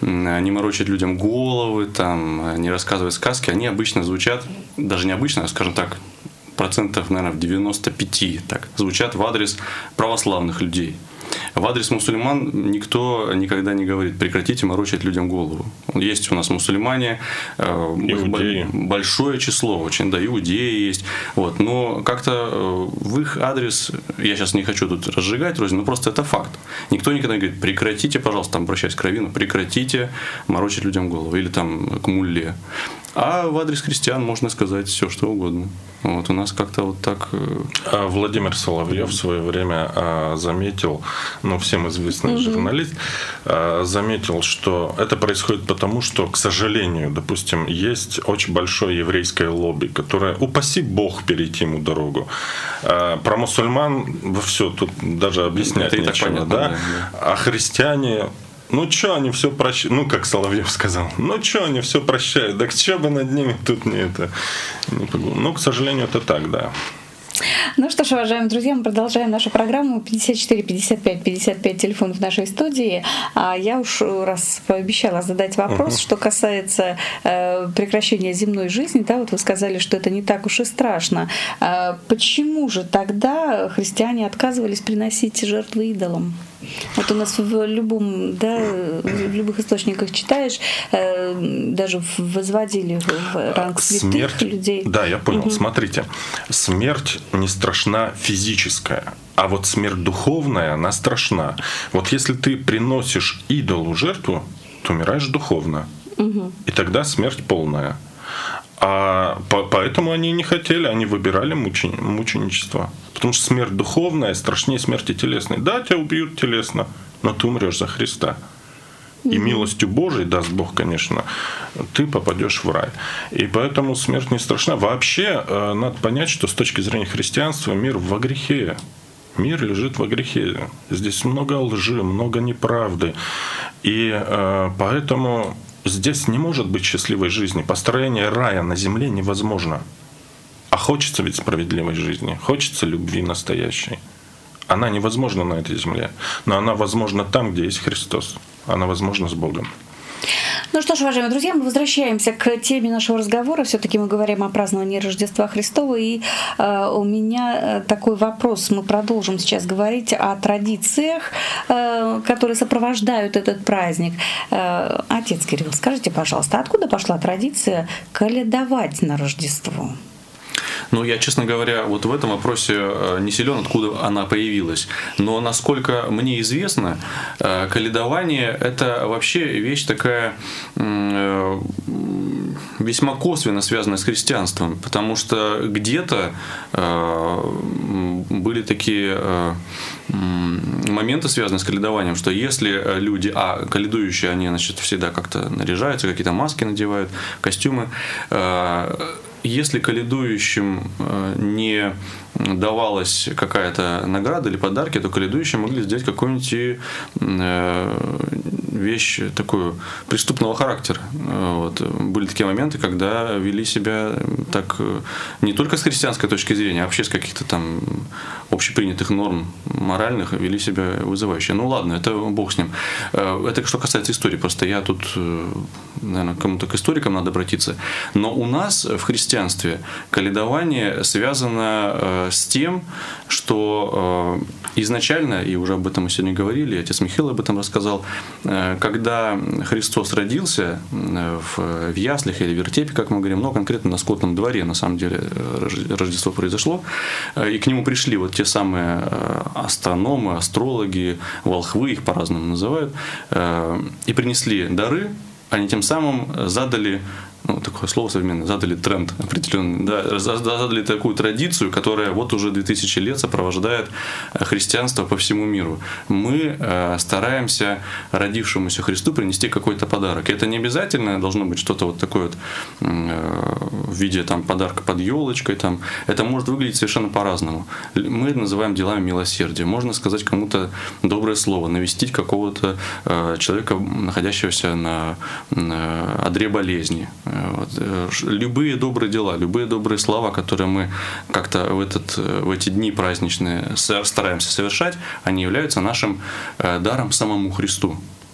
Speaker 4: не морочить людям головы, там, не рассказывать сказки, они обычно звучат, даже не обычно, а, скажем так, процентов, наверное, в девяносто пять так, звучат в адрес православных людей. В адрес мусульман никто никогда не говорит: прекратите морочить людям голову. Есть у нас мусульмане,
Speaker 3: иудеи.
Speaker 4: Большое число очень, да, иудеи есть. Вот. Но как-то в их адрес, я сейчас не хочу тут разжигать рознь, но просто это факт. Никто никогда не говорит: прекратите, пожалуйста, там, обращаясь к раввину, прекратите морочить людям голову. Или там к мулле. А в адрес христиан можно сказать все, что угодно. Вот у нас как-то вот так...
Speaker 3: Владимир Соловьев в свое время заметил, ну, всем известный mm-hmm. журналист, заметил, что это происходит потому, что, к сожалению, допустим, есть очень большое еврейское лобби, которое, упаси Бог, перейти ему дорогу. Про мусульман все тут даже объяснять это нечего, понятно, да? Да, да. А христиане... Ну, что они все прощают? Ну, как Соловьев сказал. Ну, что они все прощают? Так что бы над ними тут не это... Не погу... Ну, к сожалению, это так, да.
Speaker 2: Ну что ж, уважаемые друзья, мы продолжаем нашу программу. пятьдесят четыре пятьдесят пять пятьдесят пять телефон в нашей студии. А я уж раз пообещала задать вопрос, uh-huh. что касается э, прекращения земной жизни. Да, вот вы сказали, что это не так уж и страшно. А почему же тогда христиане отказывались приносить жертвы идолам? Вот у нас в любом, да, в любых источниках читаешь, э, даже возводили в ранг святых смерть, людей.
Speaker 3: Да, я понял.
Speaker 2: Угу.
Speaker 3: Смотрите, смерть не страшна физическая, а вот смерть духовная, она страшна. Вот если ты приносишь идолу жертву, то умираешь духовно. Угу. И тогда смерть полная. А по, поэтому они не хотели, они выбирали мучени, мученичество. Потому что смерть духовная страшнее смерти телесной. Да, тебя убьют телесно, но ты умрешь за Христа. И милостью Божией, даст Бог, конечно, ты попадешь в рай. И поэтому смерть не страшна. Вообще, надо понять, что с точки зрения христианства мир во грехе. Мир лежит во грехе. Здесь много лжи, много неправды. И э, поэтому здесь не может быть счастливой жизни. Построение рая на земле невозможно. А хочется ведь справедливой жизни, хочется любви настоящей. Она невозможна на этой земле, но она возможна там, где есть Христос. Она возможна с Богом.
Speaker 2: Ну что ж, уважаемые друзья, мы возвращаемся к теме нашего разговора. Все-таки мы говорим о праздновании Рождества Христова. И э, у меня такой вопрос. Мы продолжим сейчас говорить о традициях, э, которые сопровождают этот праздник. Э, отец Кирилл, скажите, пожалуйста, откуда пошла традиция колядовать на Рождество?
Speaker 4: Ну, я, честно говоря, вот в этом вопросе не силен, откуда она появилась. Но, насколько мне известно, колядование – это вообще вещь такая весьма косвенно связанная с христианством. Потому что где-то были такие моменты, связанные с колядованием, что если люди, а колядующие, они, значит, всегда как-то наряжаются, какие-то маски надевают, костюмы, если колядующим не давалась какая-то награда или подарки, то колядующие могли сделать какую-нибудь вещь такую преступного характера. Вот. Были такие моменты, когда вели себя так не только с христианской точки зрения, а вообще с каких-то там общепринятых норм моральных вели себя вызывающе. Ну ладно, это бог с ним. Это что касается истории. Просто я тут, наверное, кому-то к историкам надо обратиться. Но у нас в христианстве колядование связано с тем, что изначально, и уже об этом мы сегодня говорили, отец Михаил об этом рассказал, когда Христос родился в яслях или вертепе, как мы говорим, но конкретно на скотном дворе, на самом деле, Рождество произошло, и к нему пришли вот те самые астрономы, астрологи, волхвы, их по-разному называют, и принесли дары, они тем самым задали, ну, такое слово современное, задали тренд определенный, да, задали такую традицию, которая вот уже две тысячи лет сопровождает христианство по всему миру. Мы стараемся родившемуся Христу принести какой-то подарок. И это не обязательно должно быть что-то вот такое вот в виде там подарка под елочкой. Там. Это может выглядеть совершенно по-разному. Мы это называем делами милосердия. Можно сказать кому-то доброе слово, навестить какого-то человека, находящегося на одре болезни. Вот. Любые добрые дела, любые добрые слова, которые мы как-то в, этот, в эти дни праздничные стараемся совершать, они являются нашим даром самому Христу.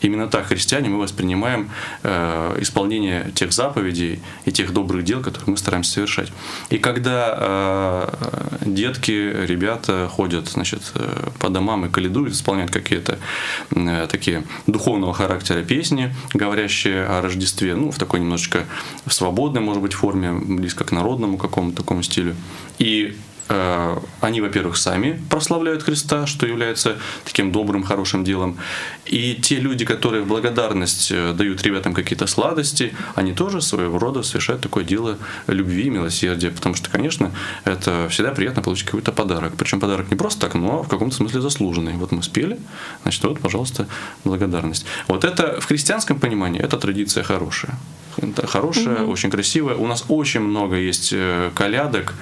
Speaker 4: Именно так, христиане, мы воспринимаем э, исполнение тех заповедей и тех добрых дел, которые мы стараемся совершать. И когда э, детки, ребята ходят, значит, по домам и каледуют, исполняют какие-то э, такие духовного характера песни, говорящие о Рождестве, ну, в такой немножечко в свободной, может быть, форме, близко к народному какому-то такому стилю. И э, они, во-первых, сами прославляют Христа, что является таким добрым, хорошим делом. И те люди, которые в благодарность дают ребятам какие-то сладости, они тоже своего рода совершают такое дело любви и милосердия. Потому что, конечно, это всегда приятно получить какой-то подарок. Причем подарок не просто так, но в каком-то смысле заслуженный. Вот мы спели, значит, вот, пожалуйста, благодарность. Вот это в христианском понимании, это традиция хорошая. Это хорошая, угу. очень красивая. У нас очень много есть колядок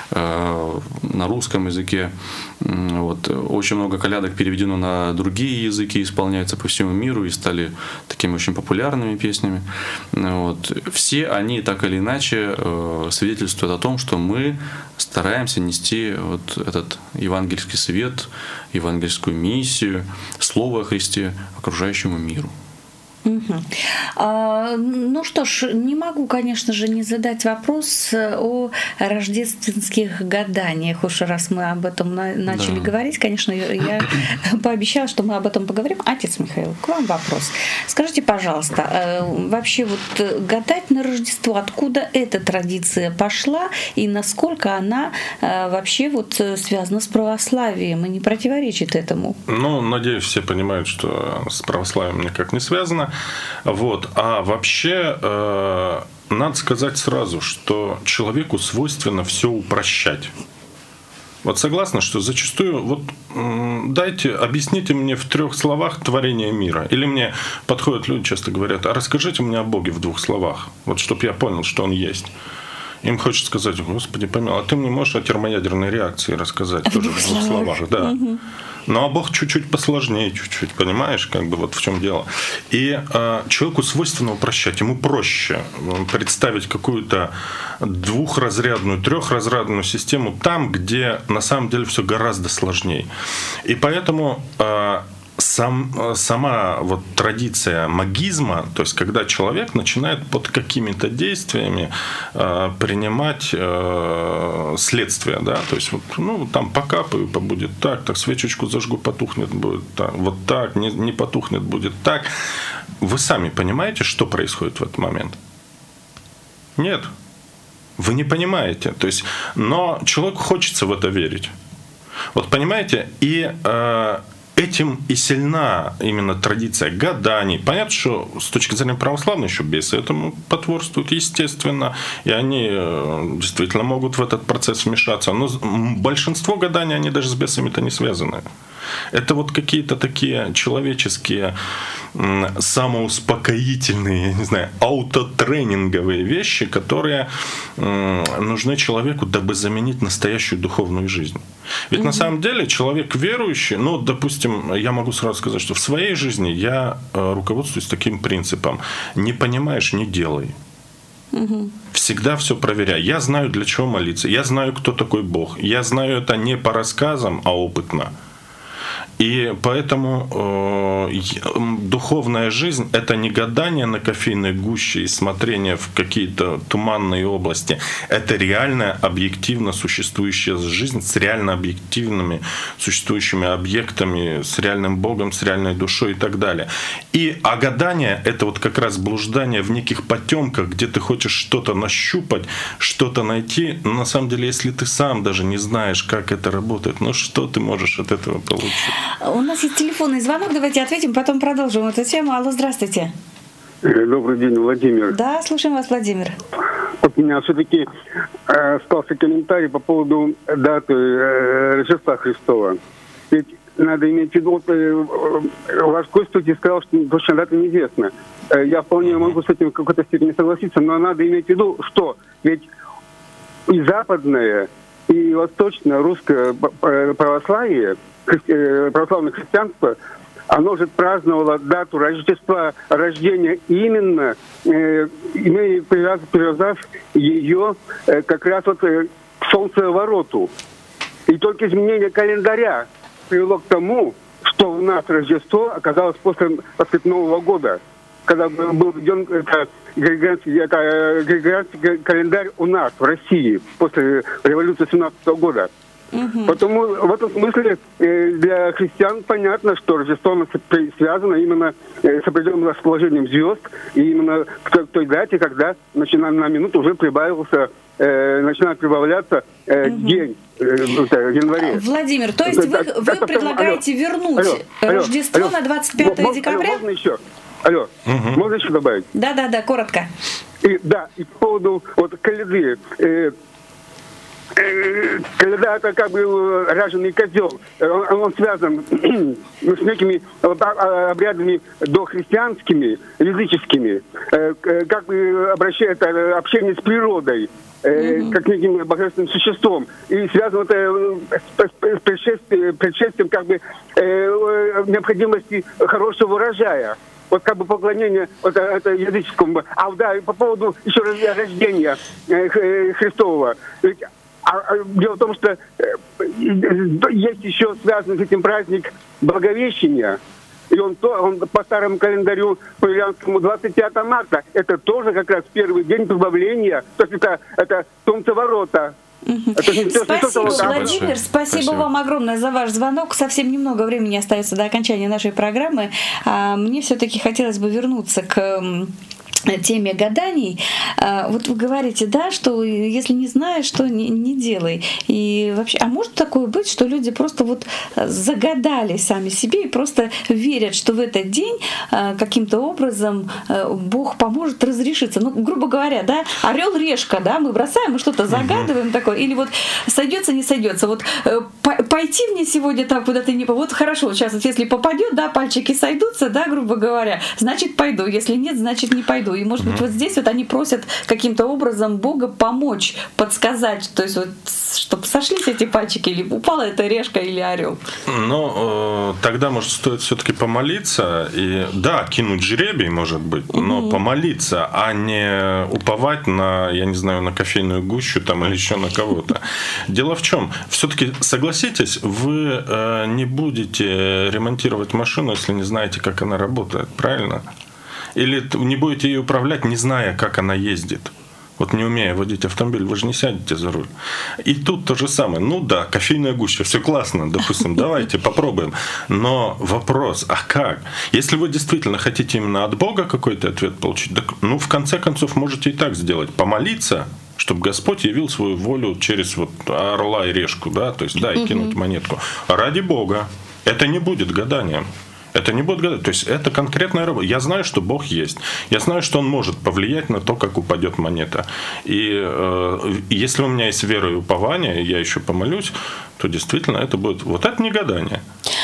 Speaker 4: э, на русском языке. Вот. Очень много колядок переведено на другие языки, исполняются по всему миру и стали такими очень популярными песнями. Вот. Все они так или иначе э, свидетельствуют о том, что мы стараемся нести вот этот евангельский свет, евангельскую миссию, Слово о Христе окружающему миру.
Speaker 2: Угу. А, ну что ж, не могу, конечно же, не задать вопрос о рождественских гаданиях. Уж раз мы об этом на- начали да. говорить, конечно, я пообещала, что мы об этом поговорим. Отец Михаил, к вам вопрос. Скажите, пожалуйста, вообще вот гадать на Рождество, откуда эта традиция пошла и насколько она вообще вот связана с православием и не противоречит этому?
Speaker 3: Ну, надеюсь, все понимают, что с православием никак не связано. Вот. А вообще, э, надо сказать сразу, что человеку свойственно все упрощать. Вот согласны, что зачастую, вот дайте, объясните мне в трех словах творение мира. Или мне подходят люди, часто говорят, а расскажите мне о Боге в двух словах, вот чтобы я понял, что Он есть. Им хочется сказать, Господи, помилуй, а ты мне можешь о термоядерной реакции рассказать, а тоже в двух словах, да. Угу. Ну, а Бог чуть-чуть посложнее, чуть-чуть, понимаешь, как бы вот в чем дело. И э, человеку свойственно упрощать, ему проще представить какую-то двухразрядную, трехразрядную систему там, где на самом деле все гораздо сложнее. И поэтому э, сам, сама вот традиция магизма, то есть когда человек начинает под какими-то действиями э, принимать э, следствия, да, то есть вот, ну там покапаю, будет так, так свечечку зажгу, потухнет, будет так, вот так, не, не потухнет, будет так. Вы сами понимаете, что происходит в этот момент? Нет, вы не понимаете, то есть, но человеку хочется в это верить. Вот понимаете, и э, этим и сильна именно традиция гаданий. Понятно, что с точки зрения православной еще бесы этому потворствуют, естественно, и они действительно могут в этот процесс вмешаться. Но большинство гаданий, они даже с бесами-то не связаны. Это вот какие-то такие человеческие самоуспокоительные, я не знаю, аутотренинговые вещи, которые нужны человеку, дабы заменить настоящую духовную жизнь. Ведь mm-hmm. на самом деле человек верующий, ну, допустим, я могу сразу сказать, что в своей жизни я руководствуюсь таким принципом: не понимаешь — не делай. Mm-hmm. Всегда все проверяй. Я знаю, для чего молиться, я знаю, кто такой Бог, я знаю это не по рассказам, а опытно. И поэтому э, духовная жизнь — это не гадание на кофейной гуще и смотрение в какие-то туманные области. Это реальная, объективно существующая жизнь с реально объективными существующими объектами, с реальным Богом, с реальной душой и так далее. И а гадание — это вот как раз блуждание в неких потемках, где ты хочешь что-то нащупать, что-то найти. Но на самом деле, если ты сам даже не знаешь, как это работает, ну что ты можешь от этого получить?
Speaker 2: У нас есть телефонный звонок, давайте ответим, потом продолжим эту тему. Алло, здравствуйте.
Speaker 9: Добрый день, Владимир.
Speaker 2: Да, слушаем вас, Владимир.
Speaker 9: Вот у меня все-таки э, остался комментарий по поводу даты э, Рождества Христова. Ведь надо иметь в виду, вот, э, ваш гость сказал, что точно дата неизвестна. Э, я вполне могу с этим в какой-то степени согласиться, но надо иметь в виду, что ведь и западное, и восточное русское православие, православное христианство, оно же праздновало дату Рождества, рождения именно, э, имея, привязав ее э, как раз вот э, к солнцевороту. И только изменение календаря привело к тому, что у нас Рождество оказалось после Нового года, когда был введен это, григорианский, это, григорианский календарь у нас, в России, после революции семнадцатого года. Угу. Потому в этом смысле для христиан понятно, что Рождество связано именно с определенным расположением звезд, и именно к той дате, когда начиная на минуту уже прибавился, э, начинает прибавляться э, угу. день э, в январе.
Speaker 2: Владимир, то есть вы, вы предлагаете алло, вернуть алло, Рождество алло, на двадцать пятое декабря?
Speaker 9: Алло, можно еще? Алло, угу. можно еще добавить?
Speaker 2: Да, да, да, коротко.
Speaker 9: И, да, и по поводу вот коляды. Э, Когда это как бы ряженый козел, он, он связан с некими обрядами дохристианскими, языческими, как бы обращает общение с природой, mm-hmm. как неким божественным существом. И связано это с предшествием, предшествием как бы необходимости хорошего урожая. Вот как бы поклонение вот, это языческому. А да, по поводу еще рождения Христового. А, дело в том, что есть еще связанный с этим праздник Благовещения. И он, то, он по старому календарю, по юлианскому, двадцать пятого марта. Это тоже как раз первый день прибавления. То есть это, это солнцеворота.
Speaker 2: Угу. Спасибо, Владимир. Спасибо, спасибо вам огромное за ваш звонок. Совсем немного времени остается до окончания нашей программы. Мне все-таки хотелось бы вернуться к теме гаданий. Вот вы говорите, да, что если не знаешь, что не, не делай. И вообще, а может такое быть, что люди просто вот загадали сами себе и просто верят, что в этот день каким-то образом Бог поможет разрешиться. Ну, грубо говоря, да, орел решка, да, мы бросаем, мы что-то загадываем угу. такое, или вот сойдется, не сойдется. Вот пойти мне сегодня там куда-то не... Вот хорошо, вот сейчас вот если попадет, да, пальчики сойдутся, да, грубо говоря, значит пойду. Если нет, значит не пойду. И, может быть, вот здесь вот они просят каким-то образом Бога помочь, подсказать, то есть вот, чтобы сошлись эти пальчики, или упала эта решка или орел.
Speaker 3: Ну, тогда, может, стоит все-таки помолиться и, да, кинуть жребий, может быть, но mm-hmm. помолиться, а не уповать на, я не знаю, на кофейную гущу там или еще на кого-то. Дело в чем? Все-таки согласитесь, вы э, не будете ремонтировать машину, если не знаете, как она работает, правильно? Или не будете ее управлять, не зная, как она ездит. Вот не умея водить автомобиль, вы же не сядете за руль. И тут то же самое. Ну да, кофейная гуща, все классно, допустим, давайте попробуем. Но вопрос, а как? Если вы действительно хотите именно от Бога какой-то ответ получить, так, ну в конце концов можете и так сделать. Помолиться, чтобы Господь явил свою волю через вот орла и решку, да, то есть да, и кинуть монетку. Ради Бога. Это не будет гаданием. Это не будет гадать. То есть это конкретная работа. Я знаю, что Бог есть. Я знаю, что Он может повлиять на то, как упадет монета. И э, если у меня есть вера и упование, я еще помолюсь, то действительно это будет... Вот это не гадание.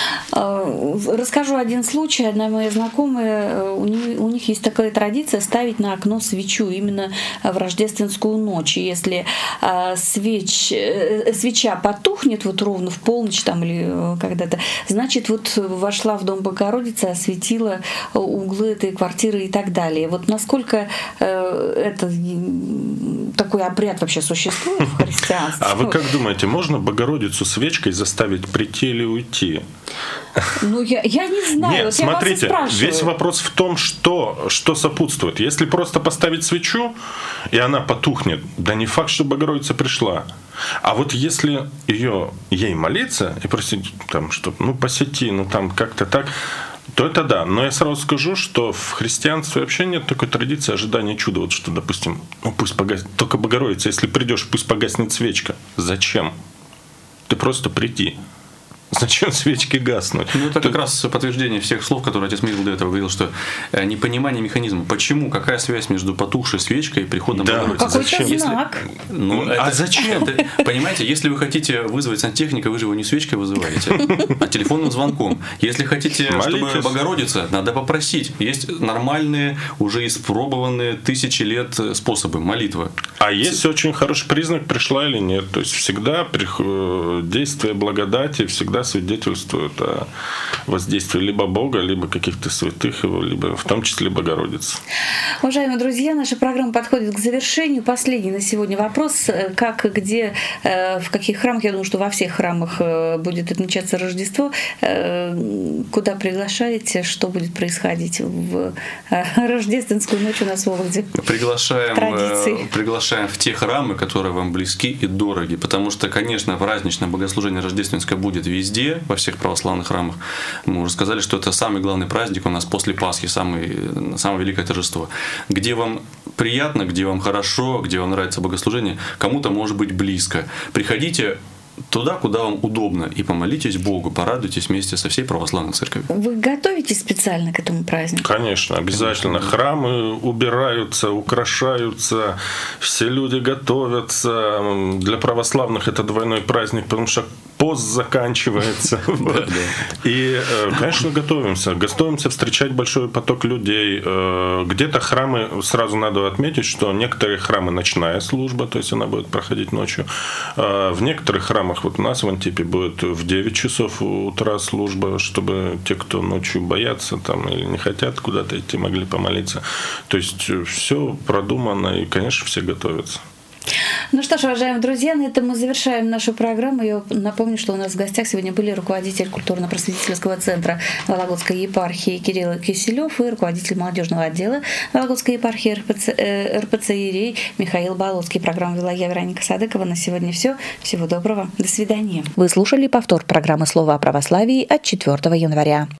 Speaker 2: Расскажу один случай. Одна моя знакомая, у них, у них есть такая традиция ставить на окно свечу именно в рождественскую ночь. И если свеч, свеча потухнет вот ровно в полночь там, или когда-то, значит, вот вошла в дом Богородицы, осветила углы этой квартиры и так далее. Вот насколько это такой обряд вообще существует в христианстве?
Speaker 3: А вы как думаете, можно Богородицу свечкой заставить прийти или уйти?
Speaker 2: Ну, я, я не знаю.
Speaker 3: Нет,
Speaker 2: вот
Speaker 3: смотрите,
Speaker 2: я вас
Speaker 3: весь вопрос в том, что, что сопутствует. Если просто поставить свечу, и она потухнет, да не факт, что Богородица пришла. А вот если ее, ей молиться и просить, там, что, ну, посети, ну, там, как-то так, то это да. Но я сразу скажу, что в христианстве вообще нет такой традиции ожидания чуда. Вот что, допустим, ну, пусть погаснет, только Богородица, если придешь, пусть погаснет свечка. Зачем? Ты просто приди. Зачем свечки гаснуть?
Speaker 4: Ну, это как раз подтверждение всех слов, которые отец Михаил до этого говорил, что непонимание механизма. Почему? Какая связь между потухшей свечкой и приходом
Speaker 2: да.
Speaker 4: Богородицы?
Speaker 2: Ну, зачем? Если...
Speaker 4: Ну,
Speaker 3: а
Speaker 4: это...
Speaker 3: зачем?
Speaker 4: Это, понимаете, если вы хотите вызвать сантехника, вы же его не свечкой вызываете, а телефонным звонком. Если хотите,
Speaker 3: молитесь,
Speaker 4: чтобы Богородица, надо попросить. Есть нормальные, уже испробованные тысячи лет способы молитвы.
Speaker 3: А есть очень хороший признак, пришла или нет. То есть всегда действие благодати, всегда всегда свидетельствуют о воздействии либо Бога, либо каких-то святых, либо в том числе Богородицы.
Speaker 2: Уважаемые друзья, наша программа подходит к завершению. Последний на сегодня вопрос. Как, где, в каких храмах, я думаю, что во всех храмах будет отмечаться Рождество, куда приглашаете, что будет происходить в рождественскую ночь у нас в Вологде?
Speaker 4: Приглашаем, приглашаем в те храмы, которые вам близки и дороги, потому что, конечно, праздничное богослужение рождественское будет везде, во всех православных храмах. Мы уже сказали, что это самый главный праздник у нас после Пасхи, самый, самое великое торжество. Где вам приятно, где вам хорошо, где вам нравится богослужение, кому-то может быть близко. Приходите туда, куда вам удобно, и помолитесь Богу, порадуйтесь вместе со всей православной церковью.
Speaker 2: Вы готовитесь специально к этому празднику?
Speaker 3: Конечно, обязательно. Конечно. Храмы убираются, украшаются, все люди готовятся. Для православных это двойной праздник, потому что пост заканчивается. И, конечно, готовимся. Готовимся встречать большой поток людей. Где-то храмы, сразу надо отметить, что некоторые храмы ночная служба, то есть она будет проходить ночью. В некоторых храмах, вот у нас в Антипе будет в девять часов утра служба, чтобы те, кто ночью боятся там, или не хотят куда-то идти, могли помолиться. То есть все продумано, и, конечно, все готовятся.
Speaker 2: Ну что ж, уважаемые друзья, на этом мы завершаем нашу программу. Я напомню, что у нас в гостях сегодня были руководитель культурно-просветительского центра Вологодской епархии Кирилл Киселев и руководитель молодежного отдела Вологодской епархии РПЦ, э, РПЦ Иерей Михаил Болоцкий. Программу вела я, Вероника Садыкова. На сегодня все. Всего доброго. До свидания. Вы слушали повтор программы «Слово о православии» от четвёртого января.